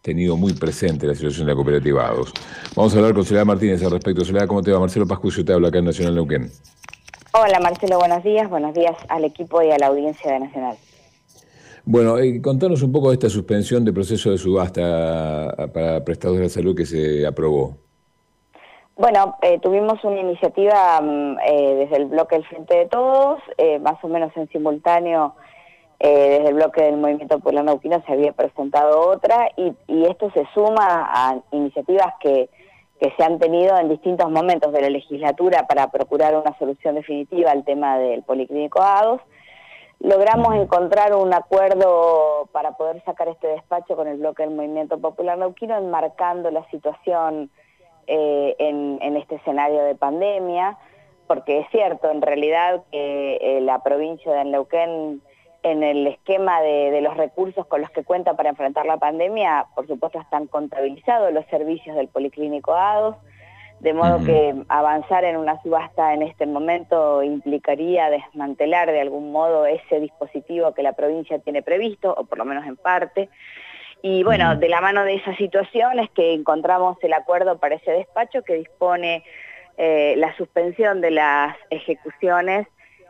tenido muy presente la situación de la cooperativa ADOS. Vamos a hablar con Soledad Martínez al respecto. Soledad, ¿cómo te va? Marcelo Pascucio te habla acá en Nacional Neuquén. Hola Marcelo, buenos días al equipo y a la audiencia de Nacional. Bueno, contanos un poco de esta suspensión de proceso de subasta para prestadores de salud que se aprobó. Bueno, tuvimos una iniciativa desde el bloque del Frente de Todos, más o menos en simultáneo desde el bloque del Movimiento Popular Neuquino se había presentado otra y esto se suma a iniciativas que se han tenido en distintos momentos de la legislatura para procurar una solución definitiva al tema del Policlínico ADOS. Logramos encontrar un acuerdo para poder sacar este despacho con el bloque del Movimiento Popular Neuquino, enmarcando la situación en este escenario de pandemia, porque es cierto, en realidad, que la provincia de Neuquén, en el esquema de los recursos con los que cuenta para enfrentar la pandemia, por supuesto están contabilizados los servicios del Policlínico ADOS, de modo que avanzar en una subasta en este momento implicaría desmantelar de algún modo ese dispositivo que la provincia tiene previsto, o por lo menos en parte. Y bueno, de la mano de esa situación es que encontramos el acuerdo para ese despacho que dispone la suspensión de las ejecuciones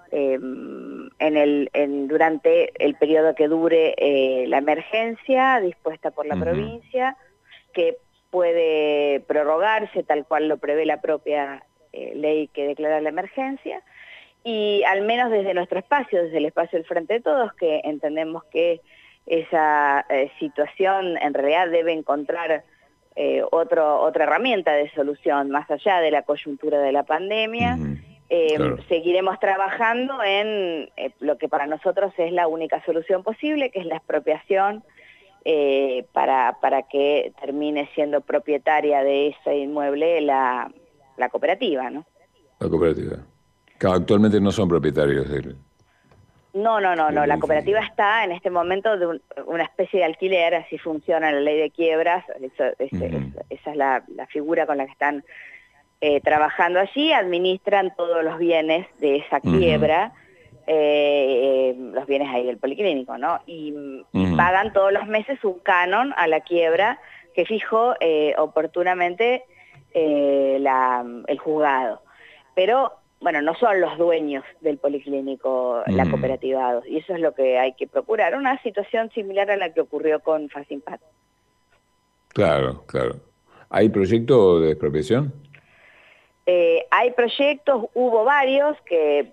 durante el periodo que dure la emergencia dispuesta por la provincia, que puede prorrogarse tal cual lo prevé la propia ley que declara la emergencia, y al menos desde nuestro espacio, desde el espacio del Frente de Todos, que entendemos que esa situación en realidad debe encontrar otra herramienta de solución, más allá de la coyuntura de la pandemia. Claro. Seguiremos trabajando en lo que para nosotros es la única solución posible, que es la expropiación, para que termine siendo propietaria de ese inmueble la cooperativa, ¿no? La cooperativa. Claro, actualmente no son propietarios No, del la cooperativa edificio. está en este momento de una especie de alquiler, así funciona la ley de quiebras, esa es la figura con la que están trabajando allí, administran todos los bienes de esa quiebra, los bienes ahí del policlínico, ¿no? Y pagan todos los meses un canon a la quiebra que fijó oportunamente el juzgado. Pero, bueno, no son los dueños del policlínico la cooperativa ADOS, y eso es lo que hay que procurar, una situación similar a la que ocurrió con Facimpat. Claro, claro. ¿Hay proyecto de expropiación? Hay proyectos, hubo varios que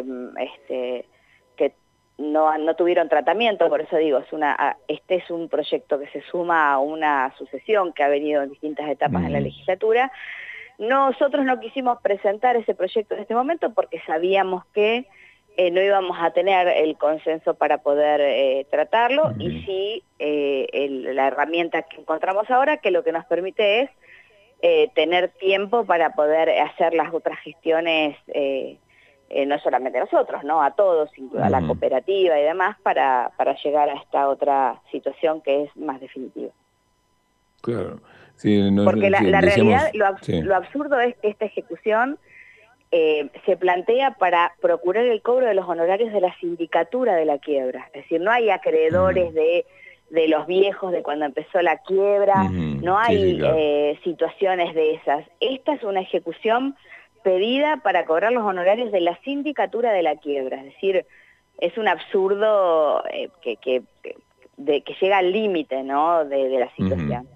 no tuvieron tratamiento, por eso digo, este es un proyecto que se suma a una sucesión que ha venido en distintas etapas en la legislatura. Nosotros no quisimos presentar ese proyecto en este momento porque sabíamos que no íbamos a tener el consenso para poder tratarlo, y sí la herramienta que encontramos ahora, que lo que nos permite es tener tiempo para poder hacer las otras gestiones, no solamente nosotros, ¿no? A todos, a la cooperativa y demás, para llegar a esta otra situación que es más definitiva. Claro. Sí, Porque sí, la realidad, decíamos, sí. lo absurdo es que esta ejecución se plantea para procurar el cobro de los honorarios de la sindicatura de la quiebra. Es decir, no hay acreedores de los viejos de cuando empezó la quiebra, no Sí, sí, hay claro. situaciones de esas. Esta es una ejecución pedida para cobrar los honorarios de la sindicatura de la quiebra. Es decir, es un absurdo que llega al límite, ¿no?, de la situación.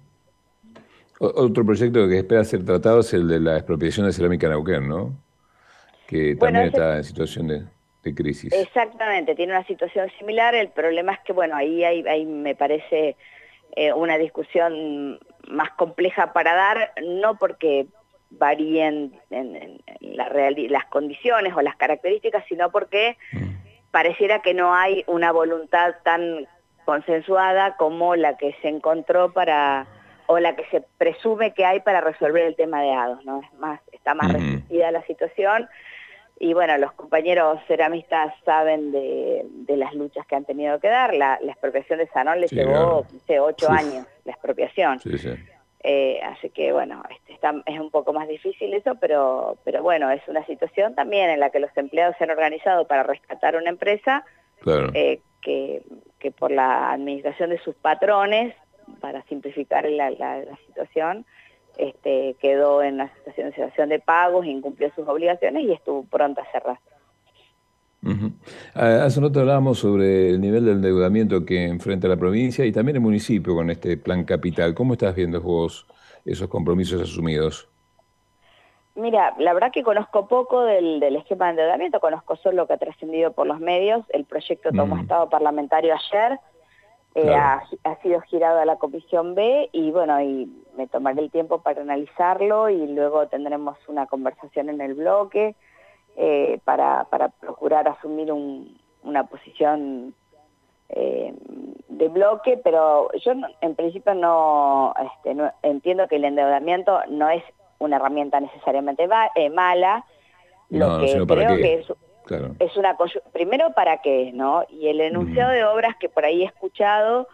Otro proyecto que espera ser tratado es el de la expropiación de Cerámica Neuquén, ¿no? Que Bueno, también está en situación de crisis. exactamente, tiene una situación similar. El problema es que, bueno, ahí me parece una discusión más compleja para dar, no porque varíen en las condiciones o las características, sino porque pareciera que no hay una voluntad tan consensuada como la que se encontró o la que se presume que hay para resolver el tema de ADOS, ¿no? Está más resistida la situación. Y bueno, los compañeros ceramistas saben de las luchas que han tenido que dar. La expropiación de Sanón le Sí, claro. llevó, no sé, 8 Uf, años la expropiación. sí, sí. Así que bueno, es un poco más difícil eso, pero bueno, es una situación también en la que los empleados se han organizado para rescatar una empresa Claro. que por la administración de sus patrones para simplificar la situación, quedó en una situación de pagos, incumplió sus obligaciones y estuvo pronta a cerrar. Ujú. Hace un rato hablábamos sobre el nivel de endeudamiento que enfrenta la provincia y también el municipio con este plan capital. ¿Cómo estás viendo vos esos compromisos asumidos? Mira, la verdad que conozco poco del esquema de endeudamiento, conozco solo lo que ha trascendido por los medios. El proyecto tomó Mm, estado parlamentario ayer, claro. ha sido girado a la Comisión B y bueno, y me tomaré el tiempo para analizarlo y luego tendremos una conversación en el bloque para procurar asumir una posición de bloque, pero yo en principio no entiendo que el endeudamiento no es una herramienta necesariamente mala. Lo No, no, que sino para creo qué. que Claro. es una primero para qué, ¿no? Y el enunciado Mm, de obras que por ahí he escuchado,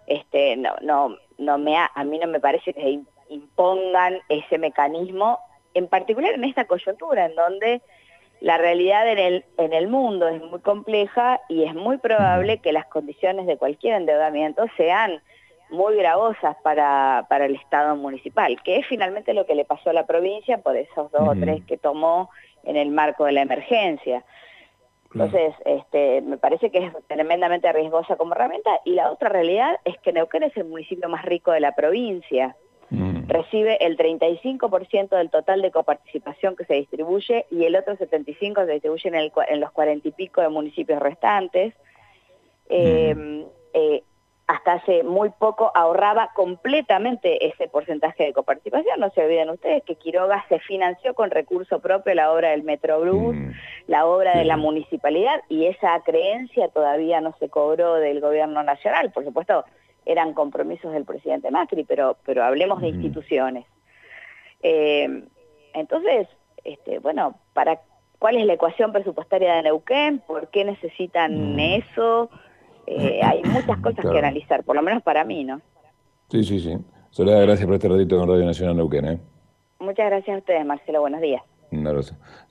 a mí no me parece que impongan ese mecanismo, en particular en esta coyuntura, en donde la realidad en el mundo es muy compleja y es muy ujú, probable que las condiciones de cualquier endeudamiento sean muy gravosas para el Estado municipal, que es finalmente lo que le pasó a la provincia por esos 2 o 3 ujú, que tomó en el marco de la emergencia. claro. Entonces, me parece que es tremendamente riesgosa como herramienta y la otra realidad es que Neuquén es el municipio más rico de la provincia. Mm, Recibe el 35% del total de coparticipación que se distribuye y el otro 75% se distribuye en los 40 y pico de municipios restantes. mm, Eh, eh, Hasta hace muy poco ahorraba completamente ese porcentaje de coparticipación. No se olviden ustedes que Quiroga se financió con recurso propio la obra del Metrobús, mm, la obra sí, de la sí. municipalidad, y esa creencia todavía no se cobró del gobierno nacional. Por supuesto, eran compromisos del presidente Macri, pero hablemos de Mm, instituciones. Eh, entonces, bueno, ¿cuál es la ecuación presupuestaria de Neuquén? ¿Por qué necesitan mm. eso? Hay muchas cosas que Claro. analizar, por lo menos para mí, ¿no? Sí, sí, sí. Soledad, gracias por este ratito con Radio Nacional Neuquén, ¿eh? Muchas gracias a ustedes, Marcelo. Buenos días. Un abrazo.